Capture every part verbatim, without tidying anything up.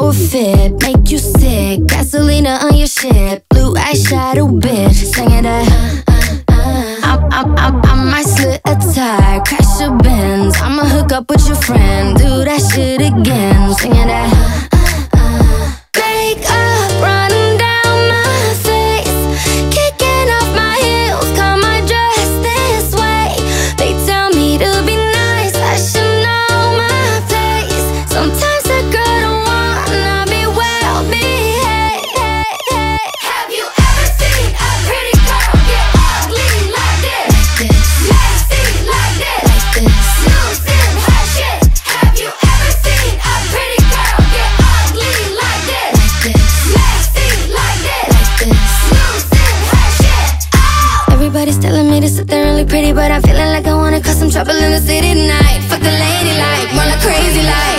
fit, make you sick. Gasolina on your shit, blue eyeshadow bitch. Singing that uh, uh, uh. I, I, I, I might slit a tire, crash your Benz. I'ma hook up with your friend, do that shit again. Singing that uh, uh, uh. Makeup running down my face, kicking off my heels, cut my dress this way. They tell me to be nice, I should know my place. Sometimes a girl don't wanna be well behaved. Have you ever seen a pretty girl get ugly like this? Messy like this, losing her shit. Have you ever seen a pretty girl get ugly like this? Messy like this, losing her shit. Oh! Everybody's telling me to sit there and look pretty, but I'm feeling like I wanna cause some trouble in the city tonight. Fuck the lady like, more like crazy like.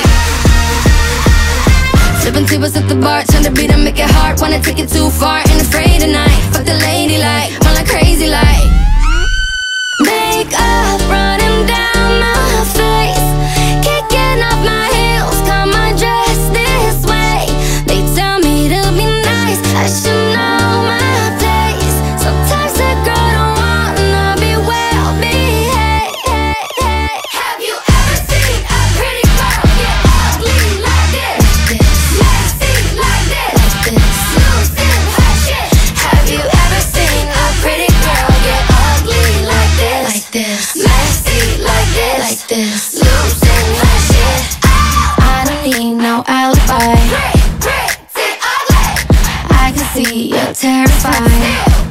Sipping tables at the bar, turn the beat and make it hard. Wanna take it too far, ain't afraid tonight. Fuck the lady like, more like crazy like. Makeup running down my face, kicking off my heels, cut my dress this way. They tell me to be nice, I should know my place. Sometimes a girl don't wanna be well behaved. Have you ever seen a pretty girl get ugly like this? Messy like this, losing her shit. Have you ever seen a pretty girl get ugly like this? Like this, messy like this, like this, losing her shit. I don't need no alibi, Pretty, pretty ugly, I can see you're terrified.